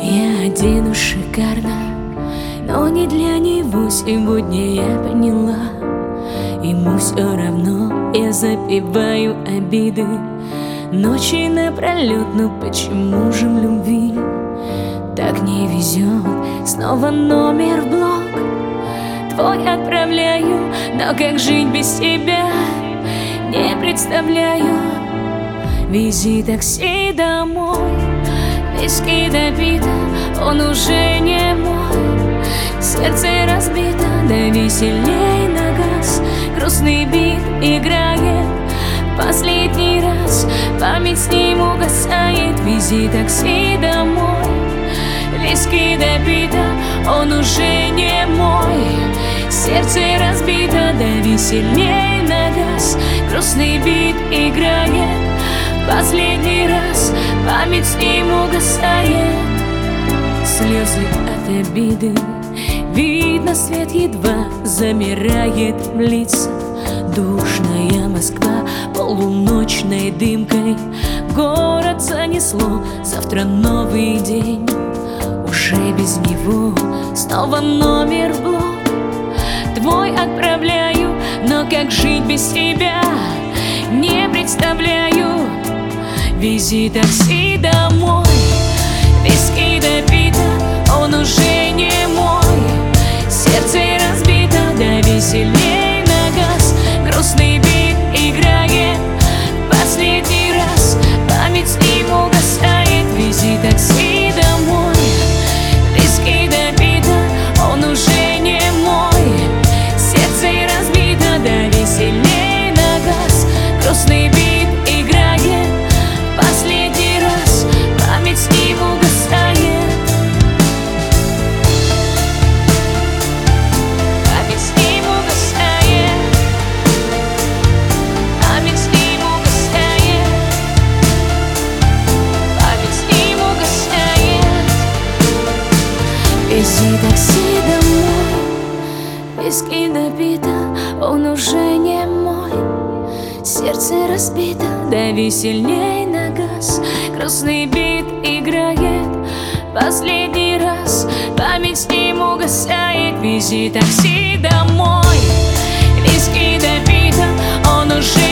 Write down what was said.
Я одену шикарно, но не для него сегодня, я поняла. Ему все равно, я запиваю обиды ночи напролет. Но почему же в любви так не везет? Снова номер в блок твой отправляю, но как жить без тебя не представляю. Вези такси домой, виски допито, он уже не мой. Сердце разбито, да веселей на газ. Грустный бит играет последний раз, память с ним угасает. Вези такси домой, виски допито, он уже не мой. Сердце разбито, да веселей на газ. Грустный бит играет последний раз, память с ним угасает. Слезы от обиды, видно, свет едва замирает в лицах. Душная Москва полуночной дымкой город занесло. Завтра новый день, уже без него. Снова номер в блок твой отправляю, но как жить без тебя не представляю. Вези такси домой, виски допито, он уже не мой. Сердце разбито, да веселей на газ. Грустный бит играет последний раз, память с ним угасает. Вези такси домой, виски допито, он уже не мой. Сердце разбито, да веселей на газ. Грустный бит играет последний раз, память с ним угасает. Память с ним угасает. Память с ним угасает. Память с ним угасает. Вези такси домой, виски допито, он уже не мой. Сердце разбито, да веселей на газ. Грустный бит играет последний раз, память с ним угасает. Вези такси домой, виски допито, он уже